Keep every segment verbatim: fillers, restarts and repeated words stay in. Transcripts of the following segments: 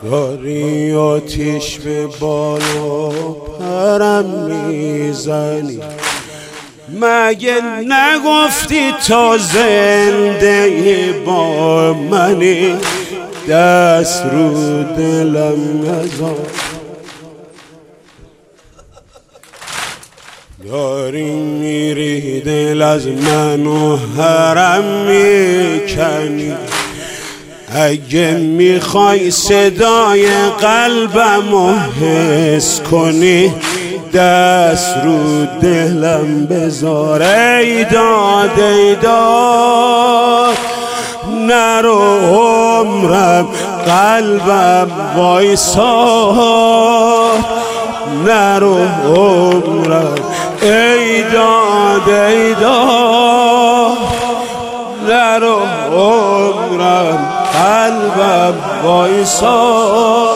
داری آتیش به بالا پرم میزنی، مگه نگفتی تا زنده با منی؟ دست رو دلم نزار، داری میری دل از منو حرم میکنی. اگه میخوای صدای قلبمو حس کنی، دست رو دلم بذار. ای داد ای داد نرو عمرم، قلبم وایساد نرو عمرم. ای داد ای داد نرو عمرم، قلبم وایساد.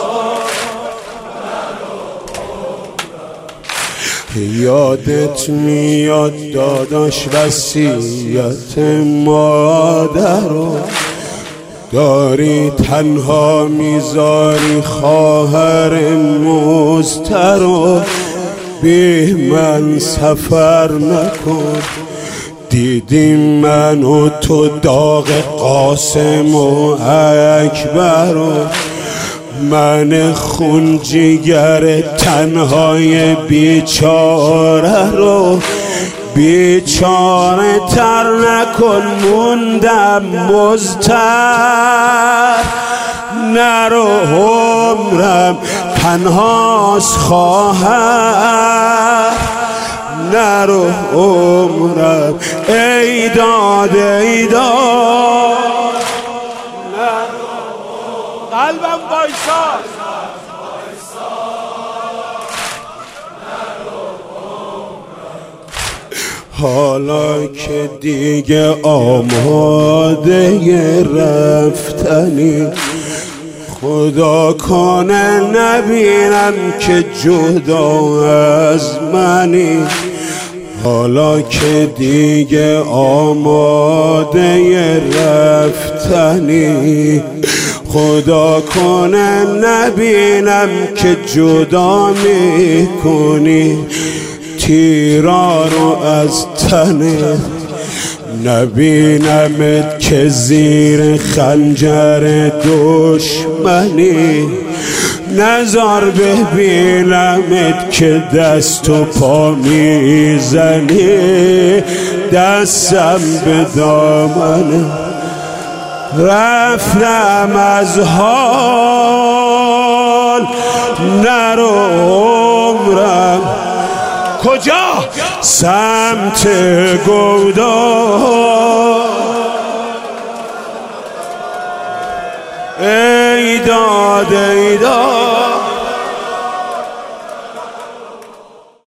یادت میاد داداش وصیت مادرو، داری تنها میذاری خواهر مسترو. بی من سفر نکن، دیدی من و تو داغ قاسم و اکبرو. من خون جگر تنهای بیچاره رو بیچاره تر نکن، موندم مضطر. نرو عمرم تنهاست خواهر، نرو عمرم. ای داد ای داد قلبم وایساد. حالا که دیگه آماده رفتنی، خدا کنه نبینم که جدا از منی. حالا که دیگه آماده رفتنی، خدا کنه نبینم که جدا میکنی. تیرا رو از تنت نبینمت که زیر خنجر دشمنی. نزار ببینمت که دست و پا میزنی. دستم به دامنه رفتم از حال، نرو عمرم. کجا؟ سمت گودال. ای داد ای داد